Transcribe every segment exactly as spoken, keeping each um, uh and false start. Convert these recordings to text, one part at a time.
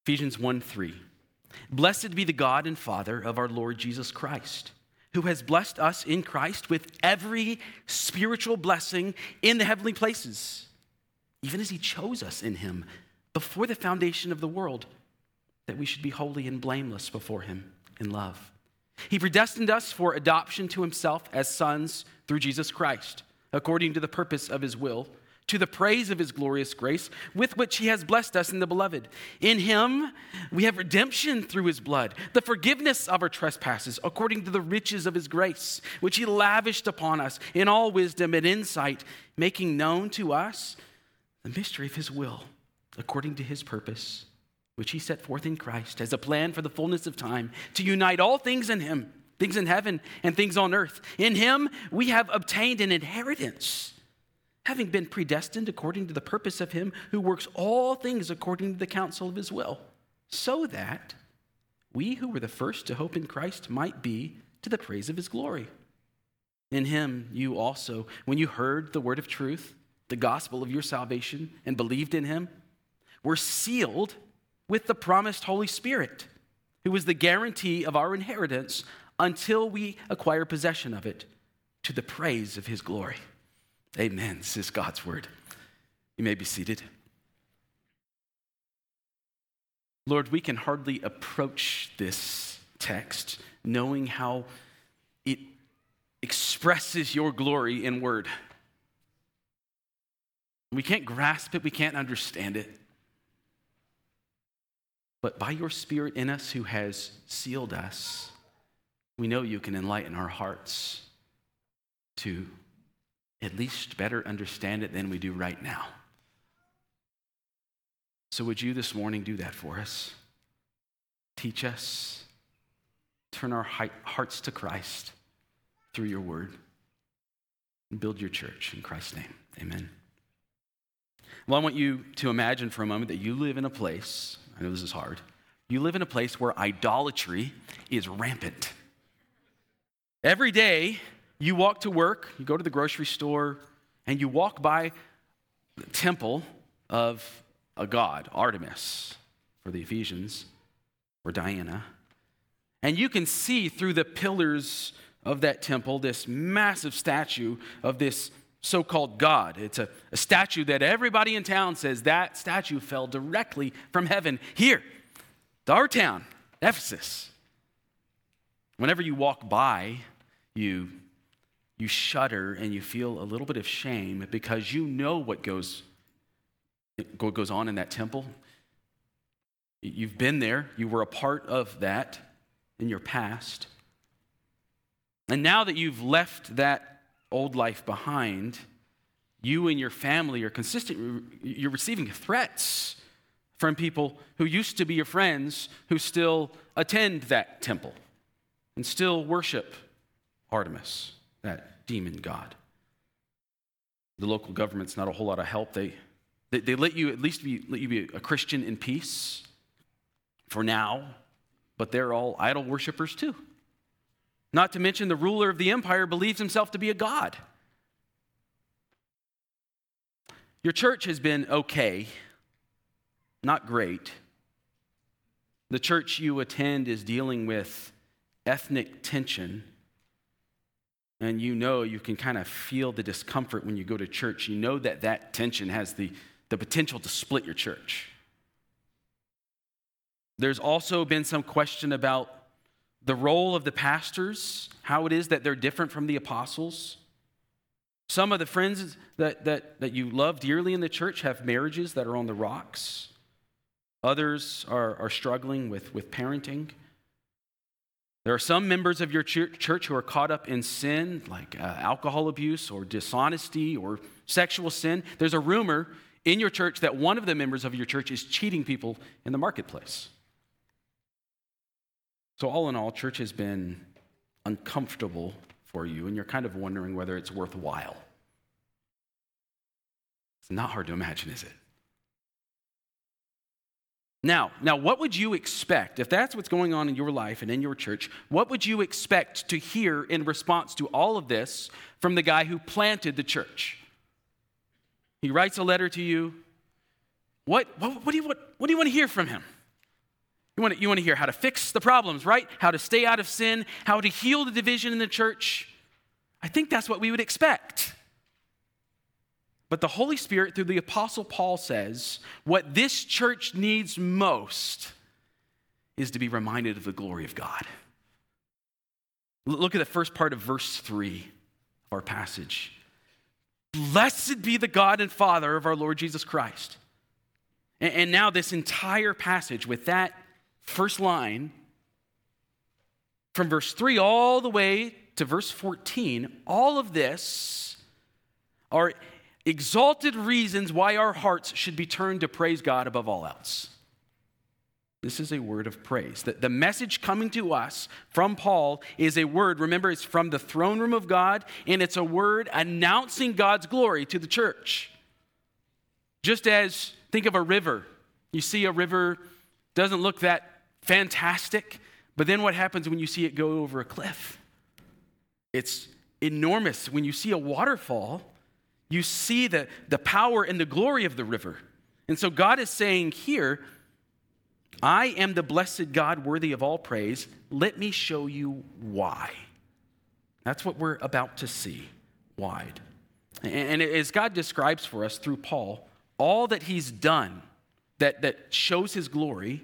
Ephesians one three. Blessed be the God and Father of our Lord Jesus Christ, who has blessed us in Christ with every spiritual blessing in the heavenly places, even as he chose us in him before the foundation of the world, that we should be holy and blameless before him in love. He predestined us for adoption to himself as sons through Jesus Christ, according to the purpose of his will, to the praise of his glorious grace, with which he has blessed us in the beloved. In him we have redemption through his blood, the forgiveness of our trespasses, according to the riches of his grace, which he lavished upon us in all wisdom and insight, making known to us the mystery of his will, according to his purpose, which he set forth in Christ as a plan for the fullness of time, to unite all things in him, things in heaven and things on earth. In him we have obtained an inheritance, having been predestined according to the purpose of him who works all things according to the counsel of his will, so that we who were the first to hope in Christ might be to the praise of his glory. In him you also, when you heard the word of truth, the gospel of your salvation, and believed in him, were sealed with the promised Holy Spirit, who is the guarantee of our inheritance until we acquire possession of it, to the praise of his glory. Amen. This is God's word. You may be seated. Lord, we can hardly approach this text knowing how it expresses your glory in word. We can't grasp it, we can't understand it. But by your Spirit in us who has sealed us, we know you can enlighten our hearts to at least better understand it than we do right now. So would you this morning do that for us? Teach us, turn our hearts to Christ through your word, and build your church in Christ's name. Amen. Well, I want you to imagine for a moment that you live in a place, I know this is hard, you live in a place where idolatry is rampant. Every day, you walk to work, you go to the grocery store, and you walk by the temple of a god, Artemis, for the Ephesians, or Diana. And you can see through the pillars of that temple this massive statue of this so-called god. It's a, a statue that everybody in town says that statue fell directly from heaven here, to our town, Ephesus. Whenever you walk by, you You shudder and you feel a little bit of shame because you know what goes, what goes on in that temple. You've been there. You were a part of that in your past. And now that you've left that old life behind, you and your family are consistent. You're receiving threats from people who used to be your friends who still attend that temple and still worship Artemis, that demon god. The local government's not a whole lot of help. They, they, they let you at least be, let you be a Christian in peace for now, but they're all idol worshipers too. Not to mention the ruler of the empire believes himself to be a god. Your church has been okay, not great. The church you attend is dealing with ethnic tension. And you know, you can kind of feel the discomfort when you go to church. You know that that tension has the, the potential to split your church. There's also been some question about the role of the pastors, how it is that they're different from the apostles. Some of the friends that, that, that you love dearly in the church have marriages that are on the rocks. Others are, are struggling with, with parenting. There are some members of your church who are caught up in sin, like uh, alcohol abuse or dishonesty or sexual sin. There's a rumor in your church that one of the members of your church is cheating people in the marketplace. So all in all, church has been uncomfortable for you, and you're kind of wondering whether it's worthwhile. It's not hard to imagine, is it? Now, now, what would you expect, if that's what's going on in your life and in your church, what would you expect to hear in response to all of this from the guy who planted the church? He writes a letter to you. What, what, what, do, you, what, what do you want to hear from him? You want to, you want to hear how to fix the problems, right? How to stay out of sin, how to heal the division in the church. I think that's what we would expect. But the Holy Spirit, through the Apostle Paul, says what this church needs most is to be reminded of the glory of God. Look at the first part of verse three of our passage. Blessed be the God and Father of our Lord Jesus Christ. And, and now this entire passage with that first line, from verse three all the way to verse fourteen, all of this are exalted reasons why our hearts should be turned to praise God above all else. This is a word of praise. The, the message coming to us from Paul is a word, remember, it's from the throne room of God, and it's a word announcing God's glory to the church. Just as, think of a river. You see a river, doesn't look that fantastic, but then what happens when you see it go over a cliff? It's enormous. When you see a waterfall, you see the, the power and the glory of the river. And so God is saying here, I am the blessed God worthy of all praise. Let me show you why. That's what we're about to see. Why? And as God describes for us through Paul, all that he's done that, that shows his glory,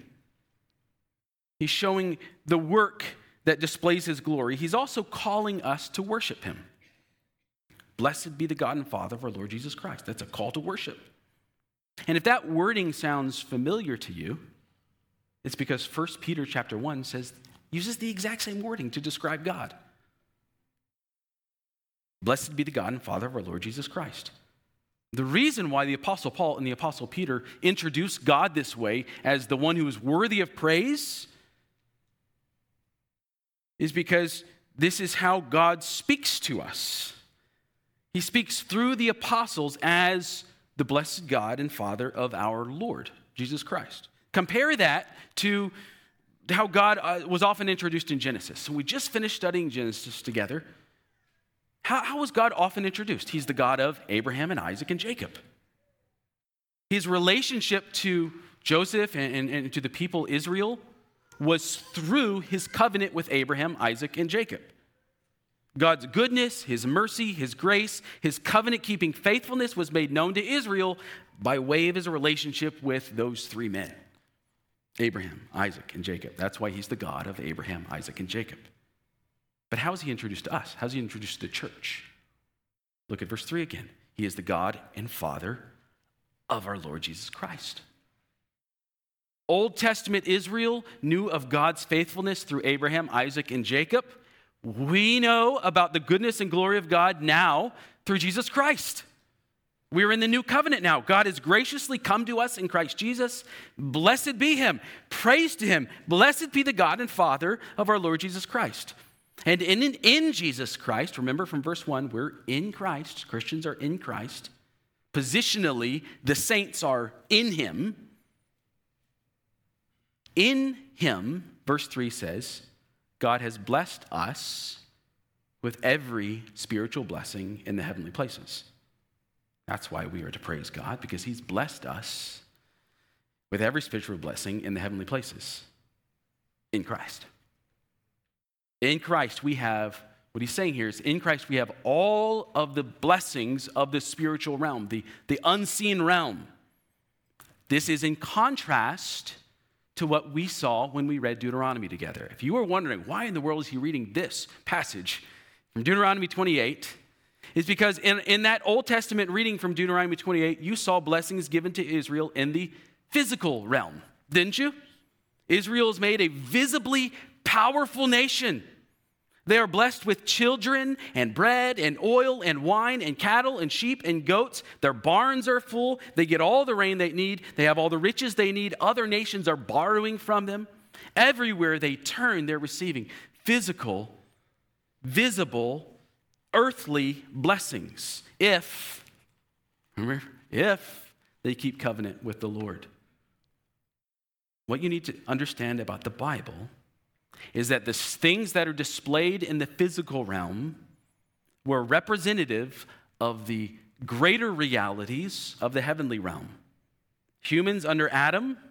he's showing the work that displays his glory. He's also calling us to worship him. Blessed be the God and Father of our Lord Jesus Christ. That's a call to worship. And if that wording sounds familiar to you, it's because First Peter chapter one says, uses the exact same wording to describe God. Blessed be the God and Father of our Lord Jesus Christ. The reason why the Apostle Paul and the Apostle Peter introduce God this way as the one who is worthy of praise is because this is how God speaks to us. He speaks through the apostles as the blessed God and Father of our Lord, Jesus Christ. Compare that to how God uh, was often introduced in Genesis. So we just finished studying Genesis together. How, how was God often introduced? He's the God of Abraham and Isaac and Jacob. His relationship to Joseph and, and, and to the people Israel was through his covenant with Abraham, Isaac, and Jacob. God's goodness, his mercy, his grace, his covenant-keeping faithfulness was made known to Israel by way of his relationship with those three men. Abraham, Isaac, and Jacob. That's why he's the God of Abraham, Isaac, and Jacob. But how is he introduced to us? How is he introduced to the church? Look at verse three again. He is the God and Father of our Lord Jesus Christ. Old Testament Israel knew of God's faithfulness through Abraham, Isaac, and Jacob. We know about the goodness and glory of God now through Jesus Christ. We're in the new covenant now. God has graciously come to us in Christ Jesus. Blessed be him. Praise to him. Blessed be the God and Father of our Lord Jesus Christ. And in, in, in Jesus Christ, remember from verse one, we're in Christ. Christians are in Christ. Positionally, the saints are in him. In him, verse three says, God has blessed us with every spiritual blessing in the heavenly places. That's why we are to praise God, because he's blessed us with every spiritual blessing in the heavenly places in Christ. In Christ, we have, what he's saying here is, in Christ, we have all of the blessings of the spiritual realm, the, the unseen realm. This is in contrast to what we saw when we read Deuteronomy together. If you were wondering, why in the world is he reading this passage from Deuteronomy twenty-eight, it's because in, in that Old Testament reading from Deuteronomy twenty-eight, you saw blessings given to Israel in the physical realm, didn't you? Israel is made a visibly powerful nation. They are blessed with children and bread and oil and wine and cattle and sheep and goats. Their barns are full. They get all the rain they need. They have all the riches they need. Other nations are borrowing from them. Everywhere they turn, they're receiving physical, visible, earthly blessings if, remember, if they keep covenant with the Lord. What you need to understand about the Bible is that the things that are displayed in the physical realm were representative of the greater realities of the heavenly realm. Humans under Adam,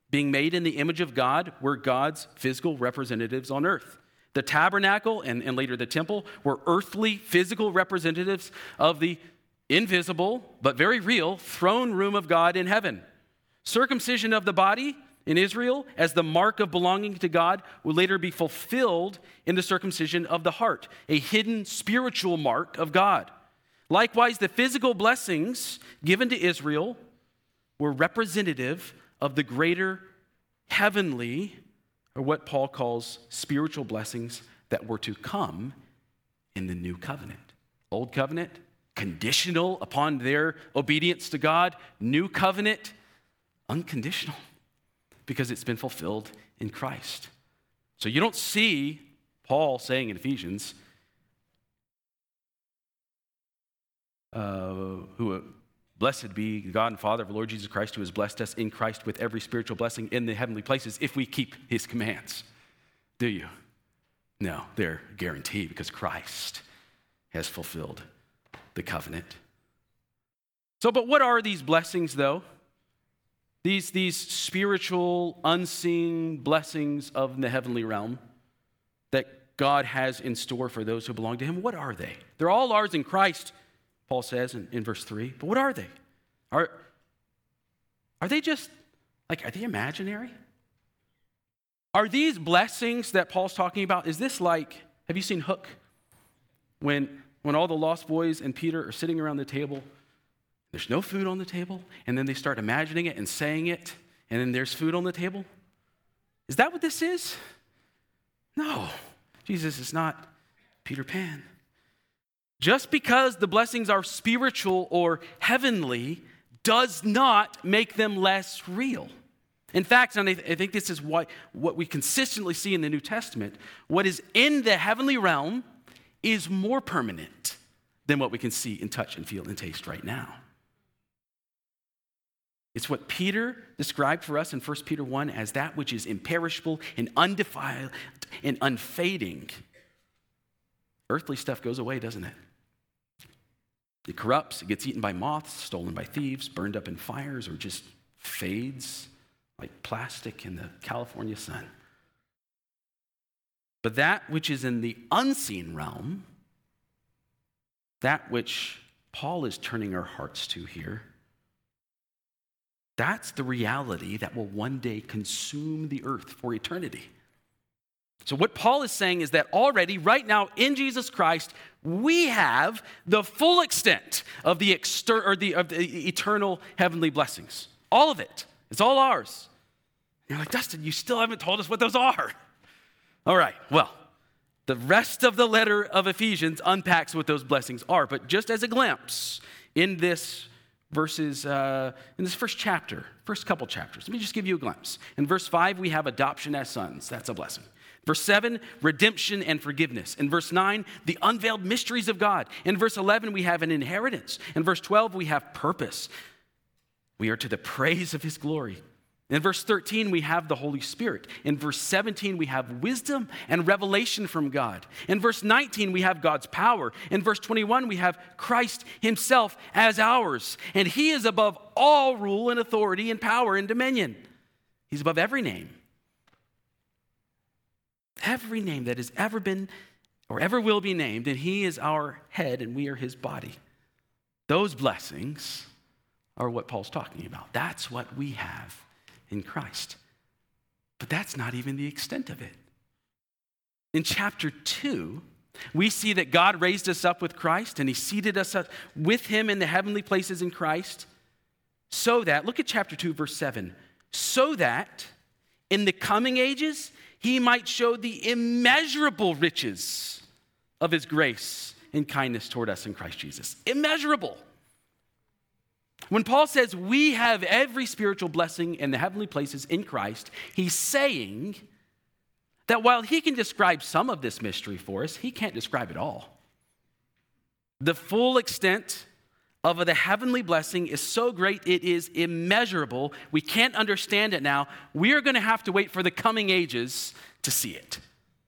being made in the image of God, were God's physical representatives on earth. The tabernacle and, and later the temple were earthly, physical representatives of the invisible, but very real, throne room of God in heaven. Circumcision of the body in Israel as the mark of belonging to God will later be fulfilled in the circumcision of the heart, a hidden spiritual mark of God. Likewise, the physical blessings given to Israel were representative of the greater heavenly, or what Paul calls spiritual blessings that were to come in the new covenant. Old covenant, conditional upon their obedience to God. New covenant, unconditional, because it's been fulfilled in Christ. So you don't see Paul saying in Ephesians, uh, who blessed be God and Father of the Lord Jesus Christ, who has blessed us in Christ with every spiritual blessing in the heavenly places if we keep his commands. Do you? No, they're guaranteed because Christ has fulfilled the covenant. So, but what are these blessings, though? These, these spiritual, unseen blessings of the heavenly realm that God has in store for those who belong to him, what are they? They're all ours in Christ, Paul says in, in verse three. But what are they? Are, are they just, like, are they imaginary? Are these blessings that Paul's talking about, is this like, have you seen Hook? When, when all the lost boys and Peter are sitting around the table, there's no food on the table, and then they start imagining it and saying it, and then there's food on the table? Is that what this is? No. Jesus is not Peter Pan. Just because the blessings are spiritual or heavenly does not make them less real. In fact, and I think this is what, what we consistently see in the New Testament, what is in the heavenly realm is more permanent than what we can see and touch and feel and taste right now. It's what Peter described for us in First Peter one as that which is imperishable and undefiled and unfading. Earthly stuff goes away, doesn't it? It corrupts, it gets eaten by moths, stolen by thieves, burned up in fires, or just fades like plastic in the California sun. But that which is in the unseen realm, that which Paul is turning our hearts to here, that's the reality that will one day consume the earth for eternity. So what Paul is saying is that already, right now, in Jesus Christ, we have the full extent of the, exter- or the, of the eternal heavenly blessings. All of it. It's all ours. And you're like, Dustin, you still haven't told us what those are. All right, well, the rest of the letter of Ephesians unpacks what those blessings are. But just as a glimpse in this verses, uh, in this first chapter, first couple chapters, let me just give you a glimpse. In verse five, we have adoption as sons. That's a blessing. Verse seven, redemption and forgiveness. In verse nine, the unveiled mysteries of God. In verse eleven, we have an inheritance. In verse twelve, we have purpose. We are to the praise of his glory. In verse thirteen, we have the Holy Spirit. In verse seventeen, we have wisdom and revelation from God. In verse nineteen, we have God's power. In verse twenty-one, we have Christ himself as ours. And he is above all rule and authority and power and dominion. He's above every name. Every name that has ever been or ever will be named, and he is our head and we are his body. Those blessings are what Paul's talking about. That's what we have in Christ. But that's not even the extent of it. In chapter two, we see that God raised us up with Christ and he seated us up with him in the heavenly places in Christ so that, look at chapter two, verse seven, so that in the coming ages, he might show the immeasurable riches of his grace and kindness toward us in Christ Jesus. Immeasurable. When Paul says we have every spiritual blessing in the heavenly places in Christ, he's saying that while he can describe some of this mystery for us, he can't describe it all. The full extent of the heavenly blessing is so great, it is immeasurable. We can't understand it now. We are going to have to wait for the coming ages to see it.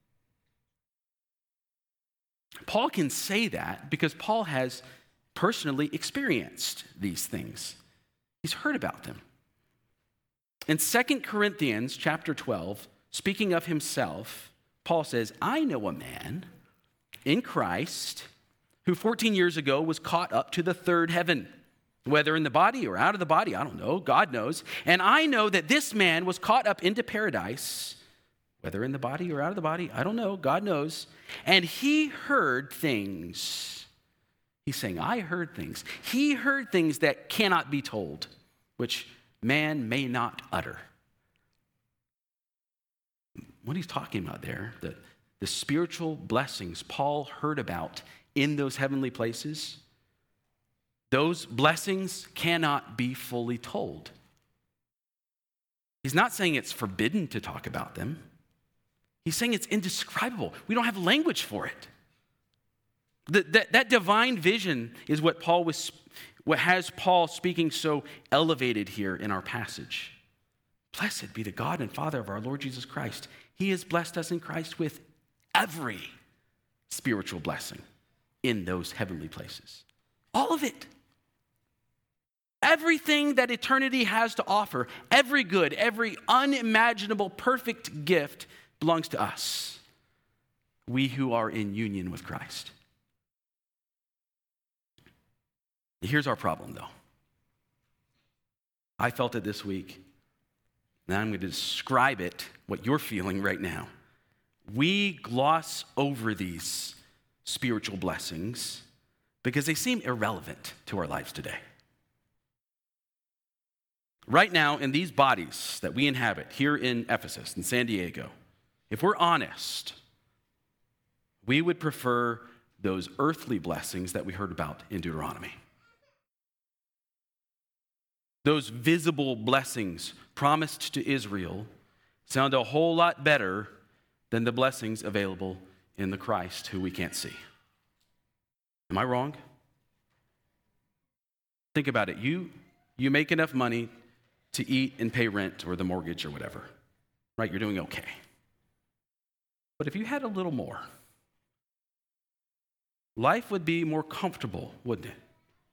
Paul can say that because Paul has personally experienced these things. He's heard about them. In Second Corinthians chapter twelve, speaking of himself, Paul says, I know a man in Christ who fourteen years ago was caught up to the third heaven, whether in the body or out of the body, I don't know, God knows. And I know that this man was caught up into paradise, whether in the body or out of the body, I don't know, God knows. And he heard things. He's saying, I heard things. He heard things that cannot be told, which man may not utter. What he's talking about there, the, the spiritual blessings Paul heard about in those heavenly places, those blessings cannot be fully told. He's not saying it's forbidden to talk about them. He's saying it's indescribable. We don't have language for it. The, that, that divine vision is what Paul was, what has Paul speaking so elevated here in our passage. Blessed be the God and Father of our Lord Jesus Christ. He has blessed us in Christ with every spiritual blessing in those heavenly places. All of it. Everything that eternity has to offer, every good, every unimaginable perfect gift belongs to us, we who are in union with Christ. Here's our problem, though. I felt it this week. Now I'm going to describe it, what you're feeling right now. We gloss over these spiritual blessings because they seem irrelevant to our lives today. Right now, in these bodies that we inhabit here in Ephesus, in San Diego, if we're honest, we would prefer those earthly blessings that we heard about in Deuteronomy. Those visible blessings promised to Israel sound a whole lot better than the blessings available in the Christ who we can't see. Am I wrong? Think about it. You, you make enough money to eat and pay rent or the mortgage or whatever, right? You're doing okay. But if you had a little more, life would be more comfortable, wouldn't it?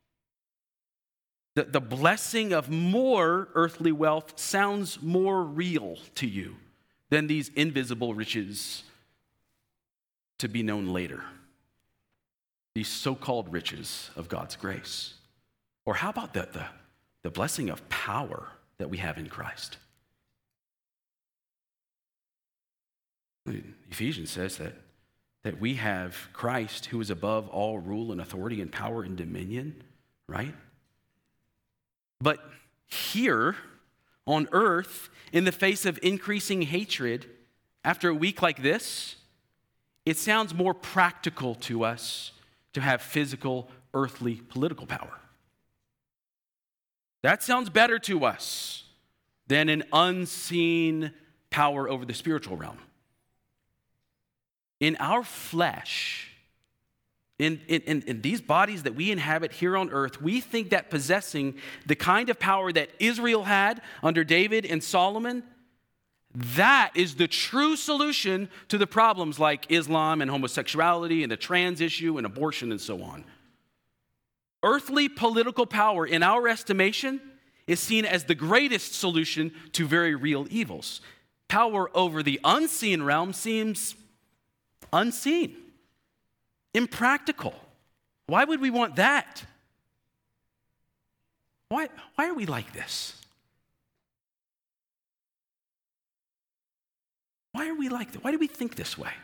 The, the blessing of more earthly wealth sounds more real to you than these invisible riches to be known later. These so-called riches of God's grace. Or how about the, the, the blessing of power that we have in Christ? Ephesians says that, that we have Christ who is above all rule and authority and power and dominion, right? But here on earth, in the face of increasing hatred, after a week like this, it sounds more practical to us to have physical, earthly, political power. That sounds better to us than an unseen power over the spiritual realm. In our flesh, in, in, in these bodies that we inhabit here on earth, we think that possessing the kind of power that Israel had under David and Solomon, that is the true solution to the problems like Islam and homosexuality and the trans issue and abortion and so on. Earthly political power, in our estimation, is seen as the greatest solution to very real evils. Power over the unseen realm seems unseen, impractical. Why would we want that? Why, why are we like this? Why are we like that? Why do we think this way?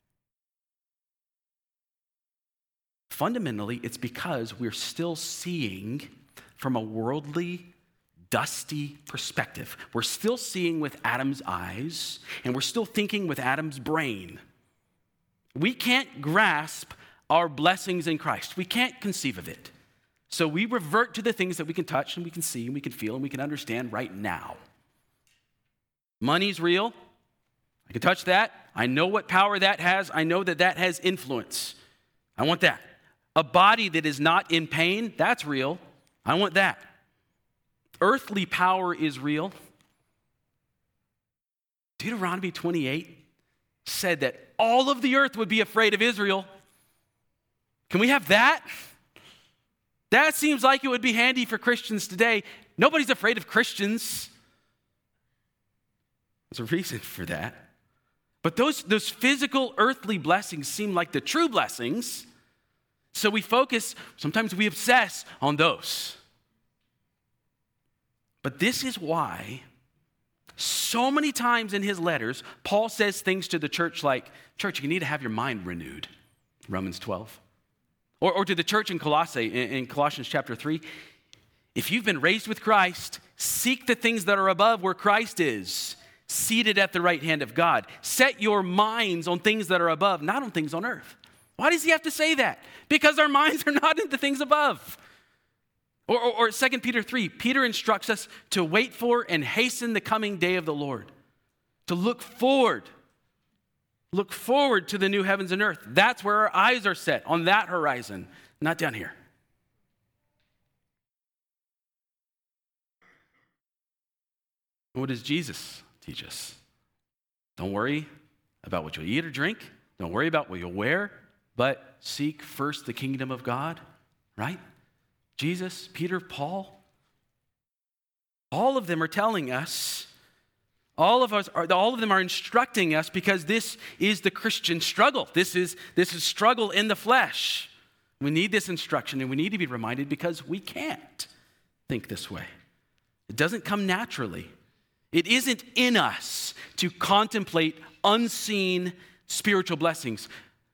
Fundamentally, it's because we're still seeing from a worldly, dusty perspective. We're still seeing with Adam's eyes, and we're still thinking with Adam's brain. We can't grasp our blessings in Christ. We can't conceive of it. So we revert to the things that we can touch and we can see and we can feel and we can understand right now. Money's real. I can touch that. I know what power that has. I know that that has influence. I want that. A body that is not in pain, that's real. I want that. Earthly power is real. Deuteronomy twenty-eight said that all of the earth would be afraid of Israel. Can we have that? That seems like it would be handy for Christians today. Nobody's afraid of Christians. There's a reason for that. But those, those physical earthly blessings seem like the true blessings. So we focus, sometimes we obsess on those. But this is why so many times in his letters, Paul says things to the church like, church, you need to have your mind renewed, Romans twelve. Or, or to the church in Colossae, in, in Colossians chapter three, if you've been raised with Christ, seek the things that are above where Christ is, seated at the right hand of God. Set your minds on things that are above, not on things on earth. Why does he have to say that? Because our minds are not in the things above. Or, or, or Second Peter three, Peter instructs us to wait for and hasten the coming day of the Lord. To look forward. Look forward to the new heavens and earth. That's where our eyes are set, on that horizon, not down here. What does Jesus teach us? Don't worry about what you'll eat or drink. Don't worry about what you'll wear, but seek first the kingdom of God, right? Jesus, Peter, Paul, all of them are telling us, all of us are, all of them are instructing us because this is the Christian struggle. This is, this is struggle in the flesh. We need this instruction and we need to be reminded because we can't think this way. It doesn't come naturally. It isn't in us to contemplate unseen spiritual blessings,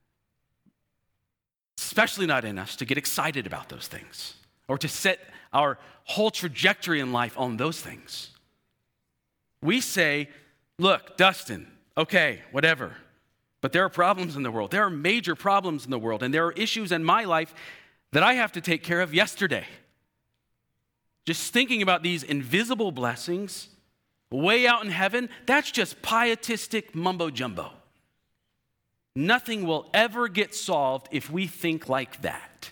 especially not in us to get excited about those things or to set our whole trajectory in life on those things. We say, look, Dustin, okay, whatever, but there are problems in the world. There are major problems in the world, and there are issues in my life that I have to take care of yesterday. Just thinking about these invisible blessings way out in heaven, that's just pietistic mumbo jumbo. Nothing will ever get solved if we think like that.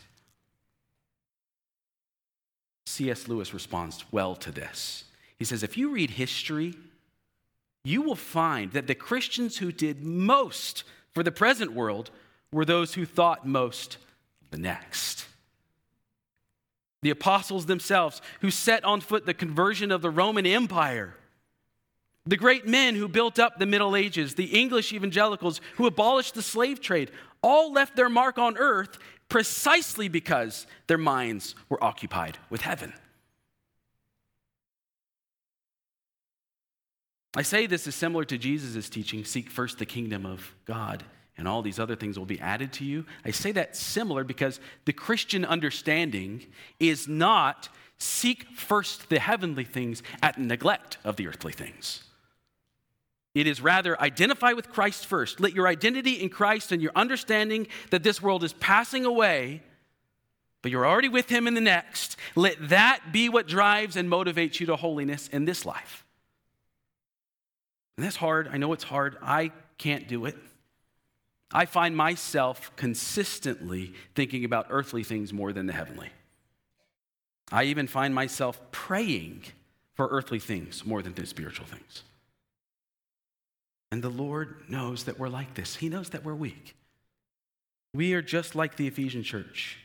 C S Lewis responds well to this. He says, if you read history, you will find that the Christians who did most for the present world were those who thought most of the next. The apostles themselves who set on foot the conversion of the Roman Empire. The great men who built up the Middle Ages, the English evangelicals who abolished the slave trade, all left their mark on earth precisely because their minds were occupied with heaven. I say this is similar to Jesus' teaching, seek first the kingdom of God, and all these other things will be added to you. I say that similar because the Christian understanding is not seek first the heavenly things at neglect of the earthly things. It is rather identify with Christ first. Let your identity in Christ and your understanding that this world is passing away, but you're already with him in the next. Let that be what drives and motivates you to holiness in this life. And that's hard. I know it's hard. I can't do it. I find myself consistently thinking about earthly things more than the heavenly. I even find myself praying for earthly things more than the spiritual things. And the Lord knows that we're like this. He knows that we're weak. We are just like the Ephesian church.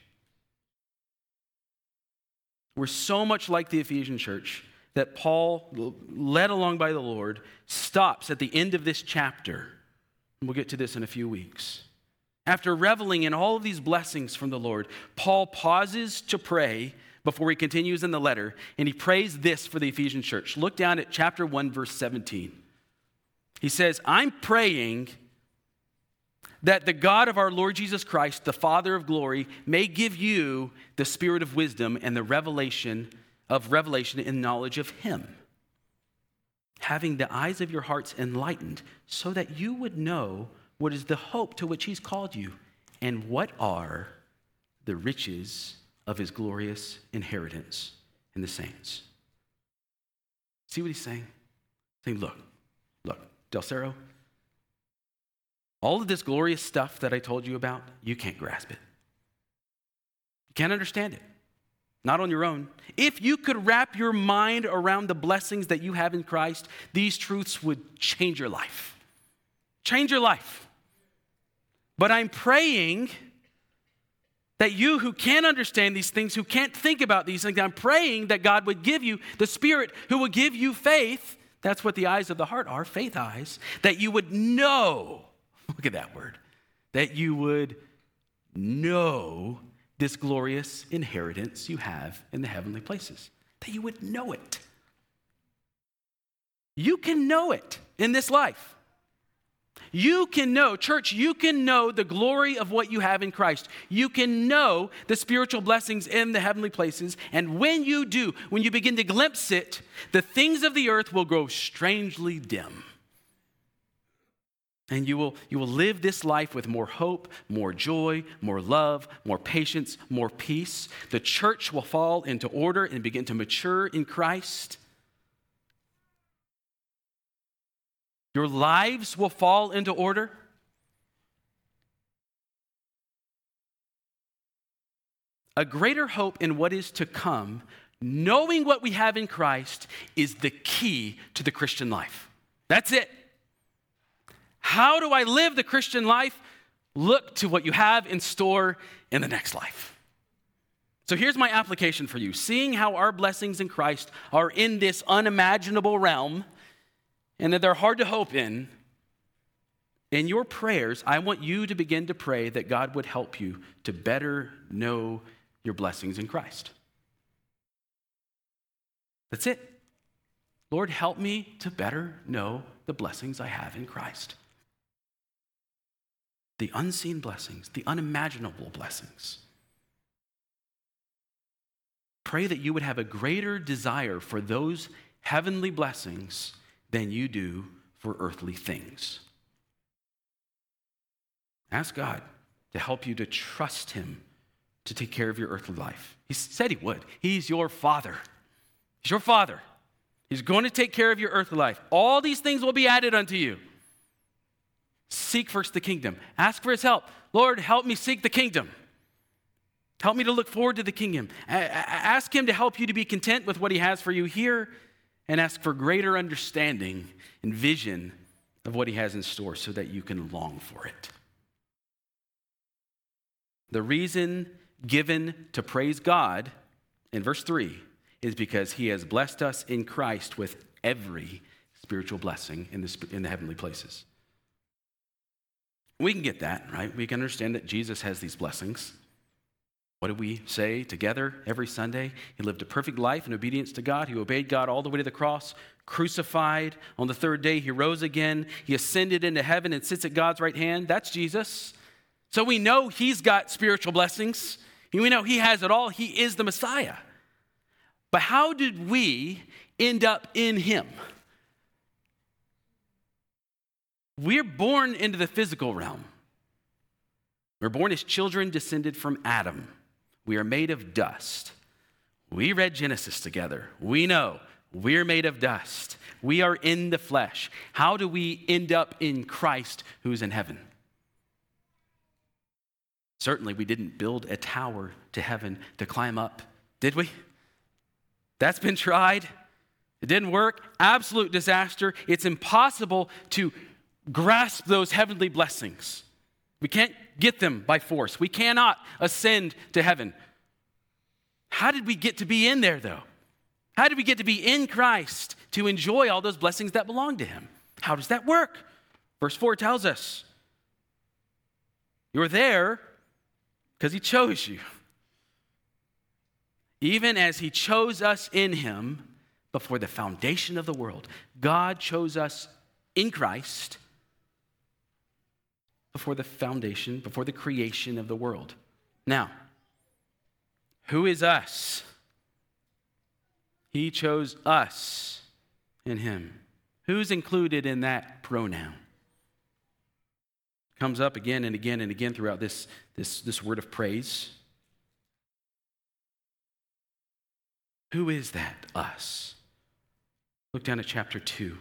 We're so much like the Ephesian church that Paul, led along by the Lord, stops at the end of this chapter. And we'll get to this in a few weeks. After reveling in all of these blessings from the Lord, Paul pauses to pray before he continues in the letter, and he prays this for the Ephesian church. Look down at chapter one, verse seventeen. He says, I'm praying that the God of our Lord Jesus Christ, the Father of glory, may give you the spirit of wisdom and the revelation of revelation and knowledge of him, having the eyes of your hearts enlightened, so that you would know what is the hope to which he's called you, and what are the riches of his glorious inheritance in the saints. See what he's saying? Saying, look, look, Del Cerro, all of this glorious stuff that I told you about, you can't grasp it. You can't understand it. Not on your own. If you could wrap your mind around the blessings that you have in Christ, these truths would change your life. Change your life. But I'm praying that you who can't understand these things, who can't think about these things, I'm praying that God would give you the Spirit who will give you faith That's what the eyes of the heart are, faith eyes, that you would know, look at that word, that you would know this glorious inheritance you have in the heavenly places, that you would know it. You can know it in this life. You can know, church, you can know the glory of what you have in Christ. You can know the spiritual blessings in the heavenly places. And when you do, when you begin to glimpse it, the things of the earth will grow strangely dim. And you will, you will live this life with more hope, more joy, more love, more patience, more peace. The church will fall into order and begin to mature in Christ. Your lives will fall into order. A greater hope in what is to come, knowing what we have in Christ, is the key to the Christian life. That's it. How do I live the Christian life? Look to what you have in store in the next life. So here's my application for you. Seeing how our blessings in Christ are in this unimaginable realm, and that they're hard to hope in, in your prayers, I want you to begin to pray that God would help you to better know your blessings in Christ. That's it. Lord, help me to better know the blessings I have in Christ. The unseen blessings, the unimaginable blessings. Pray that you would have a greater desire for those heavenly blessings than you do for earthly things. Ask God to help you to trust him to take care of your earthly life. He said he would. He's your father. He's your father. He's going to take care of your earthly life. All these things will be added unto you. Seek first the kingdom. Ask for his help. Lord, help me seek the kingdom. Help me to look forward to the kingdom. Ask him to help you to be content with what he has for you here, and ask for greater understanding and vision of what he has in store so that you can long for it. The reason given to praise God in verse three is because he has blessed us in Christ with every spiritual blessing in the, in the heavenly places. We can get that, right? We can understand that Jesus has these blessings. What do we say together every Sunday? He lived a perfect life in obedience to God. He obeyed God all the way to the cross, crucified. On the third day, he rose again. He ascended into heaven and sits at God's right hand. That's Jesus. So we know he's got spiritual blessings. We know he has it all. He is the Messiah. But how did we end up in him? We're born into the physical realm. We're born as children descended from Adam. We are made of dust. We read Genesis together. We know we're made of dust. We are in the flesh. How do we end up in Christ who's in heaven? Certainly, we didn't build a tower to heaven to climb up, did we? That's been tried. It didn't work. Absolute disaster. It's impossible to grasp those heavenly blessings. We can't get them by force. We cannot ascend to heaven. How did we get to be in there, though? How did we get to be in Christ to enjoy all those blessings that belong to him? How does that work? Verse four tells us, you're there because he chose you. Even as he chose us in him before the foundation of the world. God chose us in Christ before the foundation, before the creation of the world. Now, who is us? He chose us in him. Who's included in that pronoun? Comes up again and again and again throughout this, this, this word of praise. Who is that us? Look down at chapter two.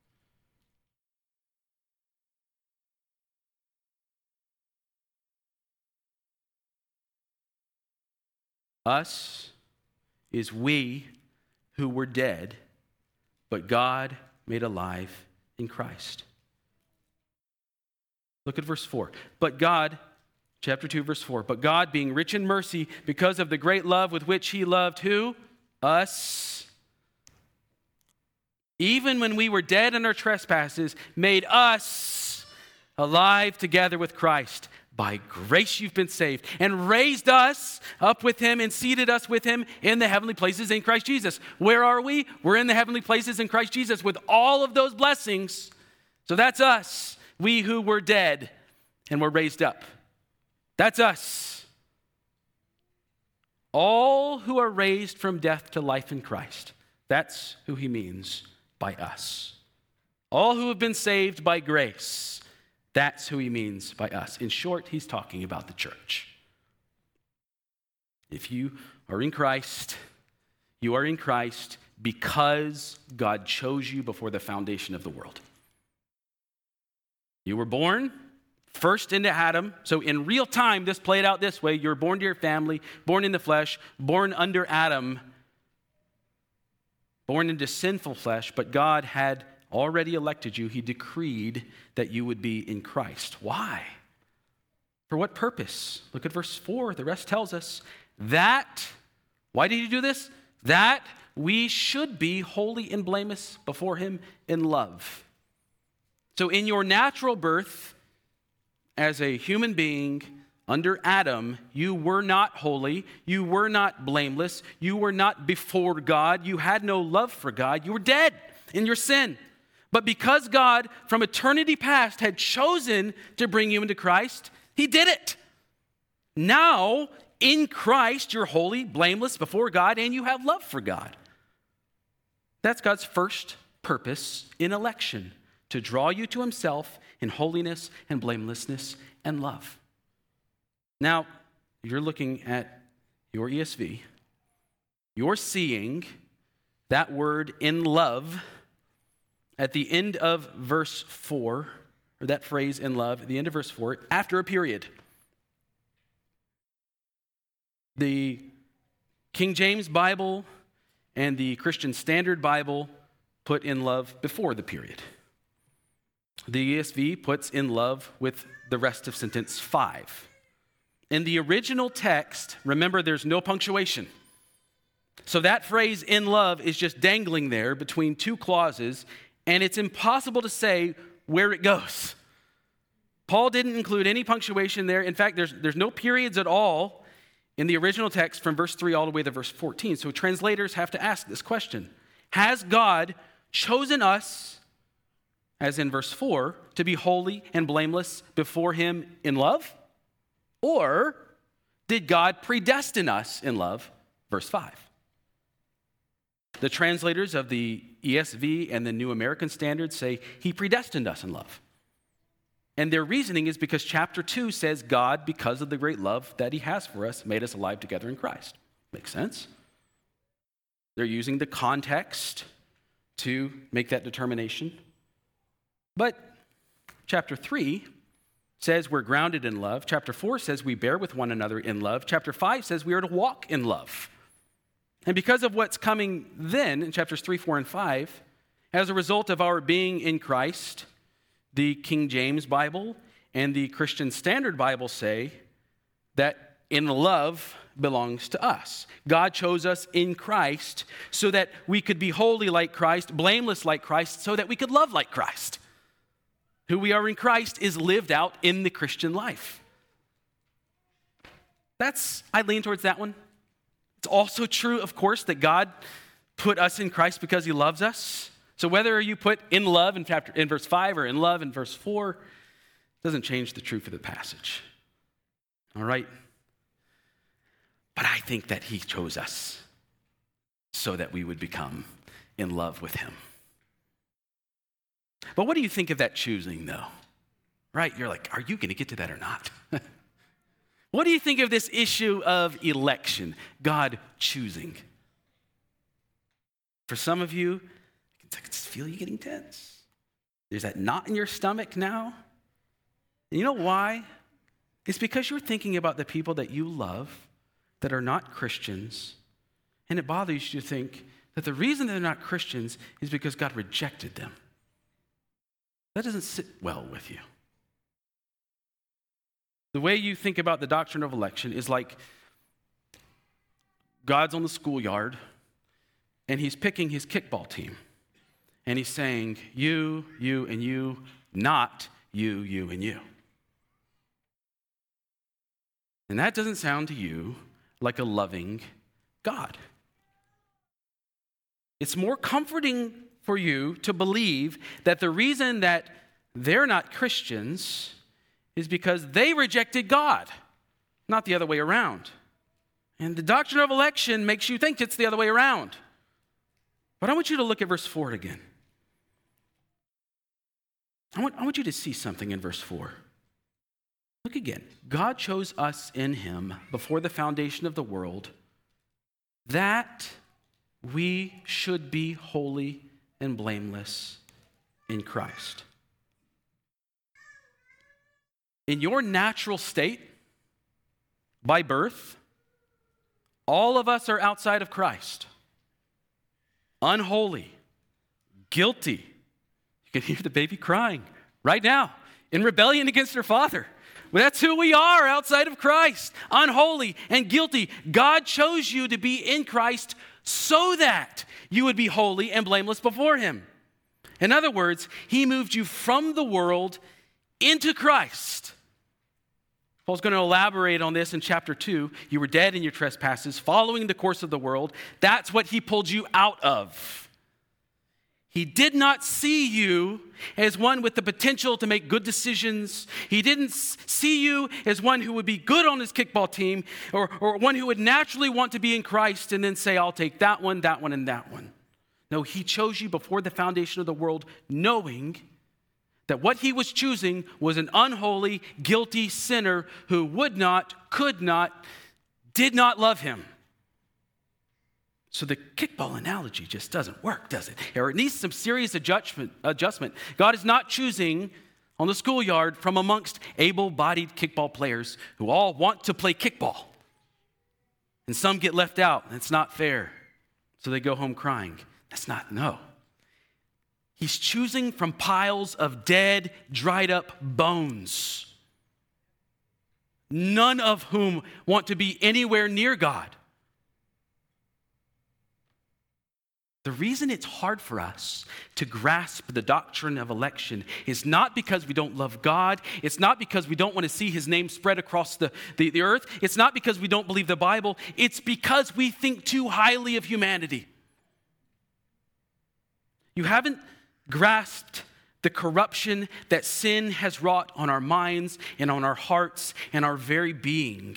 Us is we who were dead, but God made alive in Christ. Look at verse four. But God, chapter two, verse four. But God, being rich in mercy, because of the great love with which he loved who? Us. even when we were dead in our trespasses, made us alive together with Christ. By grace you've been saved, and raised us up with him and seated us with him in the heavenly places in Christ Jesus. Where are we? We're in the heavenly places in Christ Jesus with all of those blessings. So that's us, we who were dead and were raised up. That's us. All who are raised from death to life in Christ. That's who he means by us. All who have been saved by grace. That's who he means by us. In short, he's talking about the church. If you are in Christ, you are in Christ because God chose you before the foundation of the world. You were born first into Adam. So in real time, this played out this way. You're born to your family, born in the flesh, born under Adam, born into sinful flesh, but God had already elected you. He decreed that you would be in Christ. Why? For what purpose? Look at verse four. The rest tells us that, why did he do this? That we should be holy and blameless before him in love. So in your natural birth, as a human being under Adam, you were not holy, you were not blameless, you were not before God, you had no love for God, you were dead in your sin. But because God, from eternity past, had chosen to bring you into Christ, he did it. Now, in Christ, you're holy, blameless before God, and you have love for God. That's God's first purpose in election, to draw you to himself in holiness and blamelessness and love. Now, you're looking at your E S V. You're seeing that word in love at the end of verse four, or that phrase in love, at the end of verse four, after a period. The King James Bible and the Christian Standard Bible put in love before the period. The E S V puts in love with the rest of sentence five. In the original text, remember there's no punctuation. So that phrase in love is just dangling there between two clauses, and it's impossible to say where it goes. Paul didn't include any punctuation there. In fact, there's, there's no periods at all in the original text from verse three all the way to verse fourteen. So translators have to ask this question. Has God chosen us, as in verse four, to be holy and blameless before him in love? Or did God predestine us in love? Verse five. The translators of the E S V and the New American Standard say he predestined us in love. And their reasoning is because chapter two says God, because of the great love that he has for us, made us alive together in Christ. Makes sense? They're using the context to make that determination. But chapter three says we're grounded in love. Chapter four says we bear with one another in love. Chapter five says we are to walk in love. And because of what's coming then in chapters three, four, and five, as a result of our being in Christ, the King James Bible and the Christian Standard Bible say that in love belongs to us. God chose us in Christ so that we could be holy like Christ, blameless like Christ, so that we could love like Christ. Who we are in Christ is lived out in the Christian life. That's, I lean towards that one. It's also true, of course, that God put us in Christ because he loves us. So whether you put in love in chapter in verse five or in love in verse four, doesn't change the truth of the passage. All right? But I think that he chose us so that we would become in love with him. But what do you think of that choosing, though? Right? You're like, are you going to get to that or not? What do you think of this issue of election, God choosing? For some of you, I can just feel you getting tense. There's that knot in your stomach now. And you know why? It's because you're thinking about the people that you love that are not Christians, and it bothers you to think that the reason they're not Christians is because God rejected them. That doesn't sit well with you. The way you think about the doctrine of election is like God's on the schoolyard and he's picking his kickball team. And he's saying, you, you, and you, not you, you, and you. And that doesn't sound to you like a loving God. It's more comforting for you to believe that the reason that they're not Christians is because they rejected God, not the other way around. And the doctrine of election makes you think it's the other way around. But I want you to look at verse four again. I want, I want you to see something in verse four. Look again. God chose us in him before the foundation of the world that we should be holy and blameless in Christ. In your natural state, by birth, all of us are outside of Christ. Unholy, guilty. You can hear the baby crying right now in rebellion against her father. Well, that's who we are outside of Christ. Unholy and guilty. God chose you to be in Christ so that you would be holy and blameless before him. In other words, he moved you from the world into Christ. Paul's going to elaborate on this in chapter two. You were dead in your trespasses, following the course of the world. That's what he pulled you out of. He did not see you as one with the potential to make good decisions. He didn't see you as one who would be good on his kickball team, or, or one who would naturally want to be in Christ and then say, I'll take that one, that one, and that one. No, he chose you before the foundation of the world, knowing that what he was choosing was an unholy, guilty sinner who would not, could not, did not love him. So the kickball analogy just doesn't work, does it? Or it needs some serious adjustment. adjustment. God is not choosing on the schoolyard from amongst able-bodied kickball players who all want to play kickball. And some get left out, and it's not fair. So they go home crying. That's not, no. He's choosing from piles of dead, dried up bones, none of whom want to be anywhere near God. The reason it's hard for us to grasp the doctrine of election is not because we don't love God. It's not because we don't want to see his name spread across the, the, the earth. It's not because we don't believe the Bible. It's because we think too highly of humanity. You haven't grasped the corruption that sin has wrought on our minds and on our hearts and our very being.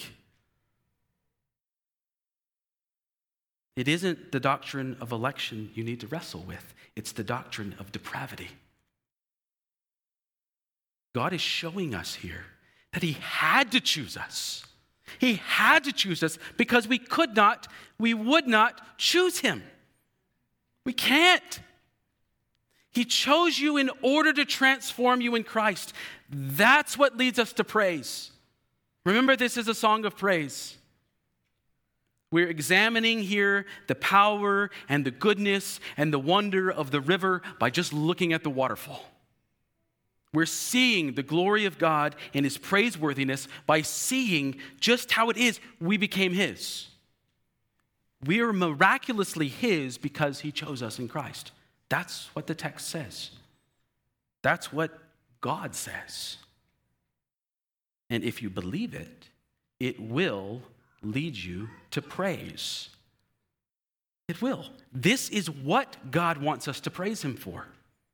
It isn't the doctrine of election you need to wrestle with. It's the doctrine of depravity. God is showing us here that he had to choose us. He had to choose us because we could not, we would not choose him. We can't. He chose you in order to transform you in Christ. That's what leads us to praise. Remember, this is a song of praise. We're examining here the power and the goodness and the wonder of the river by just looking at the waterfall. We're seeing the glory of God and his praiseworthiness by seeing just how it is we became his. We are miraculously his because he chose us in Christ. That's what the text says. That's what God says. And if you believe it, it will lead you to praise. It will. This is what God wants us to praise him for.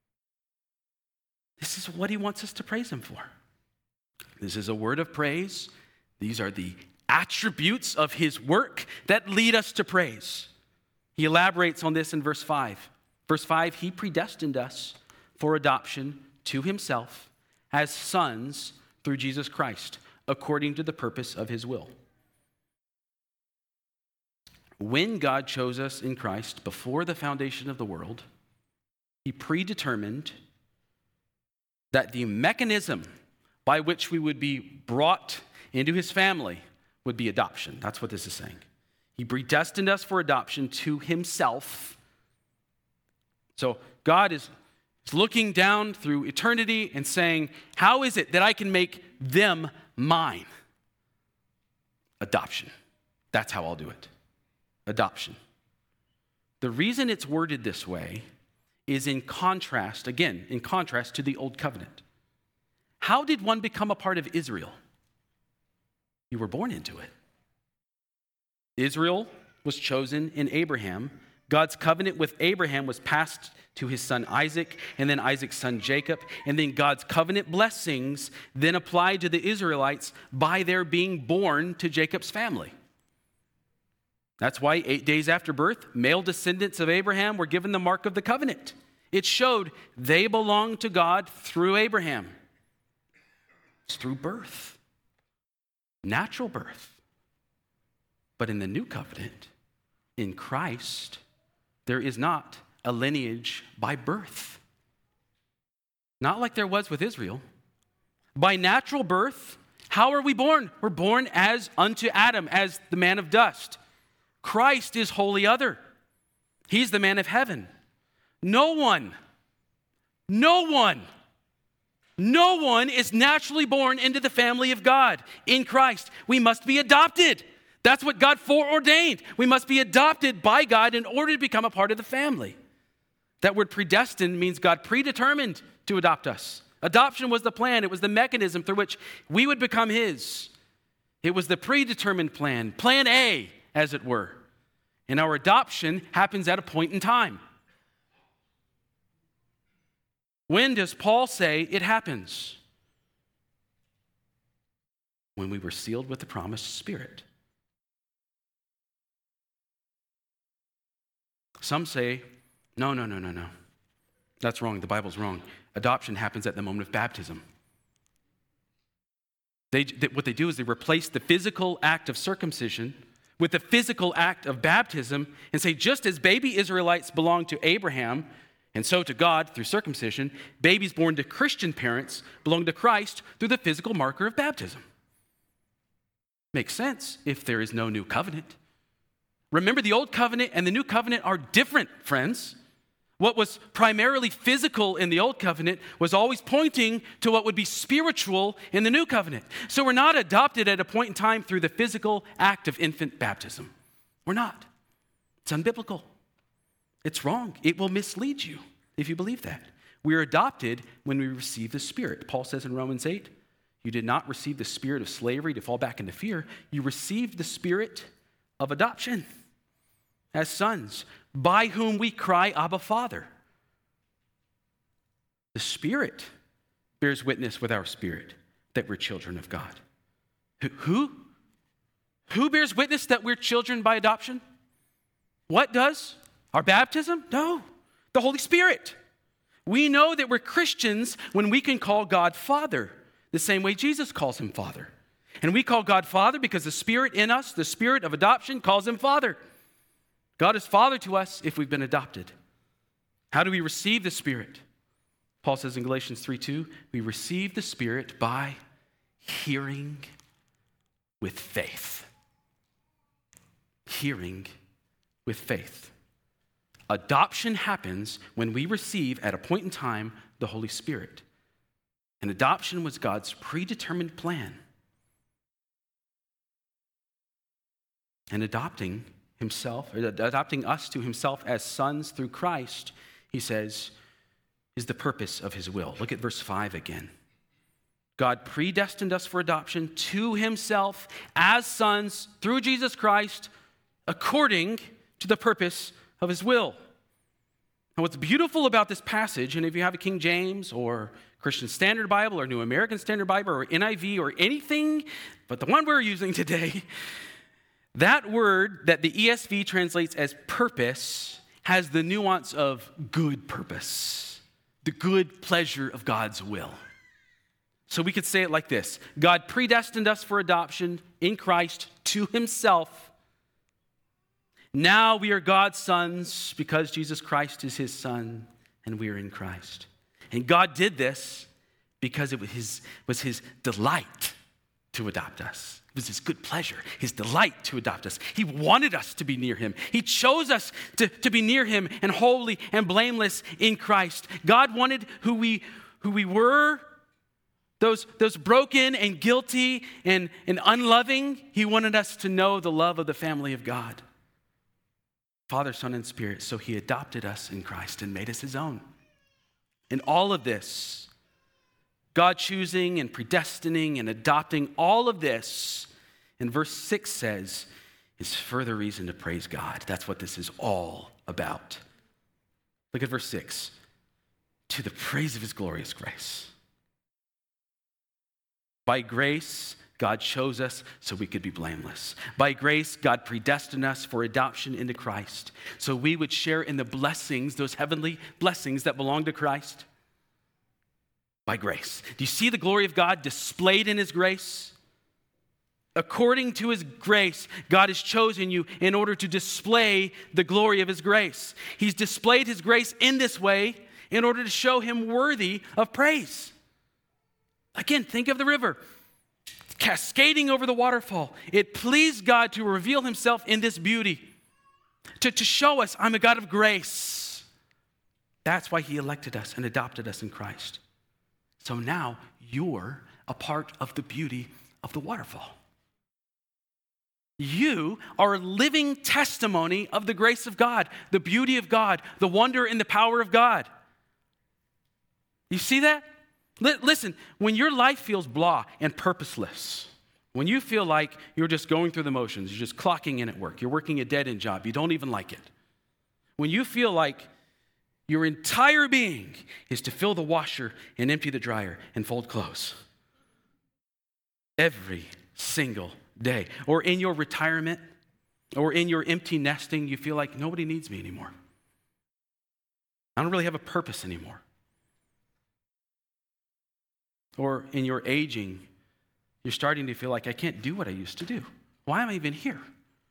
This is what he wants us to praise him for. This is a word of praise. These are the attributes of his work that lead us to praise. He elaborates on this in verse five. Verse five, he predestined us for adoption to himself as sons through Jesus Christ, according to the purpose of his will. When God chose us in Christ before the foundation of the world, he predetermined that the mechanism by which we would be brought into his family would be adoption. That's what this is saying. He predestined us for adoption to himself. So God is looking down through eternity and saying, how is it that I can make them mine? Adoption. That's how I'll do it. Adoption. The reason it's worded this way is in contrast, again, in contrast to the old covenant. How did one become a part of Israel? You were born into it. Israel was chosen in Abraham. God's covenant with Abraham was passed to his son Isaac, and then Isaac's son Jacob, and then God's covenant blessings then applied to the Israelites by their being born to Jacob's family. That's why eight days after birth, male descendants of Abraham were given the mark of the covenant. It showed they belonged to God through Abraham. It's through birth, natural birth. But in the new covenant, in Christ, there is not a lineage by birth. Not like there was with Israel. By natural birth, how are we born? We're born as unto Adam, as the man of dust. Christ is wholly other. He's the man of heaven. No one, no one, no one is naturally born into the family of God in Christ. We must be adopted. That's what God foreordained. We must be adopted by God in order to become a part of the family. That word predestined means God predetermined to adopt us. Adoption was the plan. It was the mechanism through which we would become his. It was the predetermined plan, plan A, as it were. And our adoption happens at a point in time. When does Paul say it happens? When we were sealed with the promised Spirit. Some say, no, no, no, no, no. That's wrong. The Bible's wrong. Adoption happens at the moment of baptism. They, they, what they do is they replace the physical act of circumcision with the physical act of baptism and say, just as baby Israelites belong to Abraham and so to God through circumcision, babies born to Christian parents belong to Christ through the physical marker of baptism. Makes sense if there is no new covenant. Remember, the old covenant and the new covenant are different, friends. What was primarily physical in the old covenant was always pointing to what would be spiritual in the new covenant. So we're not adopted at a point in time through the physical act of infant baptism. We're not. It's unbiblical. It's wrong. It will mislead you if you believe that. We're adopted when we receive the Spirit. Paul says in Romans eight, you did not receive the spirit of slavery to fall back into fear. You received the spirit of adoption as sons, by whom we cry, Abba, Father. The Spirit bears witness with our spirit that we're children of God. Who? Who bears witness that we're children by adoption? What does? Our baptism? No, the Holy Spirit. We know that we're Christians when we can call God Father, the same way Jesus calls him Father. And we call God Father because the Spirit in us, the Spirit of adoption, calls him Father. God is Father to us if we've been adopted. How do we receive the Spirit? Paul says in Galatians three two, we receive the Spirit by hearing with faith. Hearing with faith. Adoption happens when we receive, at a point in time, the Holy Spirit. And adoption was God's predetermined plan. And adopting himself, or adopting us to himself as sons through Christ, he says, is the purpose of his will. Look at verse five again. God predestined us for adoption to himself as sons through Jesus Christ, according to the purpose of his will. And what's beautiful about this passage, and if you have a King James or Christian Standard Bible or New American Standard Bible or N I V or anything but the one we're using today, that word that the E S V translates as purpose has the nuance of good purpose, the good pleasure of God's will. So we could say it like this: God predestined us for adoption in Christ to himself. Now we are God's sons because Jesus Christ is his son and we are in Christ. And God did this because it was his, was his delight to adopt us. It was his good pleasure, his delight to adopt us. He wanted us to be near him. He chose us to, to be near him and holy and blameless in Christ. God wanted who we, who we were, those, those broken and guilty and, and unloving. He wanted us to know the love of the family of God. Father, Son, and Spirit. So he adopted us in Christ and made us his own. And all of this, God choosing and predestining and adopting, all of this, in verse six says, is further reason to praise God. That's what this is all about. Look at verse six. To the praise of his glorious grace. By grace, God chose us so we could be blameless. By grace, God predestined us for adoption into Christ, so we would share in the blessings, those heavenly blessings that belong to Christ. By grace. Do you see the glory of God displayed in his grace? According to his grace, God has chosen you in order to display the glory of his grace. He's displayed his grace in this way in order to show him worthy of praise. Again, think of the river cascading over the waterfall. It pleased God to reveal himself in this beauty, to, to show us, I'm a God of grace. That's why he elected us and adopted us in Christ. So now you're a part of the beauty of the waterfall. You are a living testimony of the grace of God, the beauty of God, the wonder and the power of God. You see that? L- listen, when your life feels blah and purposeless, when you feel like you're just going through the motions, you're just clocking in at work, you're working a dead-end job, you don't even like it. When you feel like your entire being is to fill the washer and empty the dryer and fold clothes every single day, or in your retirement, or in your empty nesting, you feel like nobody needs me anymore. I don't really have a purpose anymore. Or in your aging, you're starting to feel like I can't do what I used to do. Why am I even here?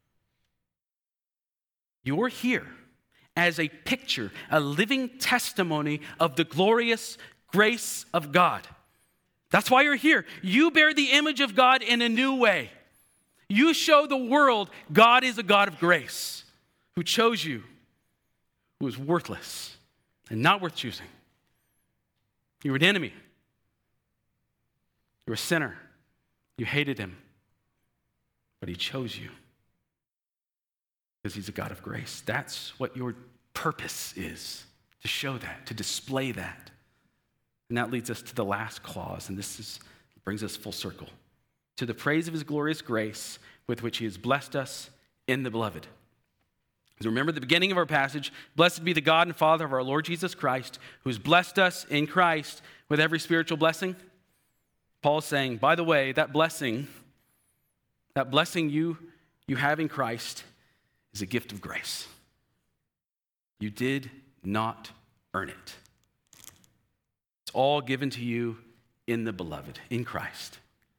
You're here as a picture, a living testimony of the glorious grace of God. That's why you're here. You bear the image of God in a new way. You show the world God is a God of grace who chose you, who is worthless and not worth choosing. You were an enemy. You were a sinner. You hated him. But he chose you because he's a God of grace. That's what your purpose is, to show that, to display that. And that leads us to the last clause, and this is, brings us full circle. To the praise of his glorious grace with which he has blessed us in the beloved. So remember the beginning of our passage, blessed be the God and Father of our Lord Jesus Christ, who has blessed us in Christ with every spiritual blessing. Paul's saying, by the way, that blessing, that blessing you, you have in Christ is a gift of grace. You did not earn it. It's all given to you in the beloved, in Christ.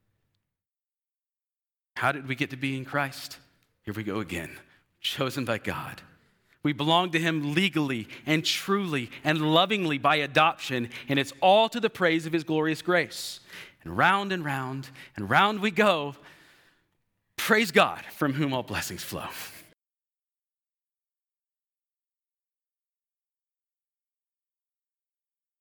How did we get to be in Christ? Here we go again. Chosen by God. We belong to him legally and truly and lovingly by adoption, and it's all to the praise of his glorious grace. And round and round and round we go. Praise God, from whom all blessings flow.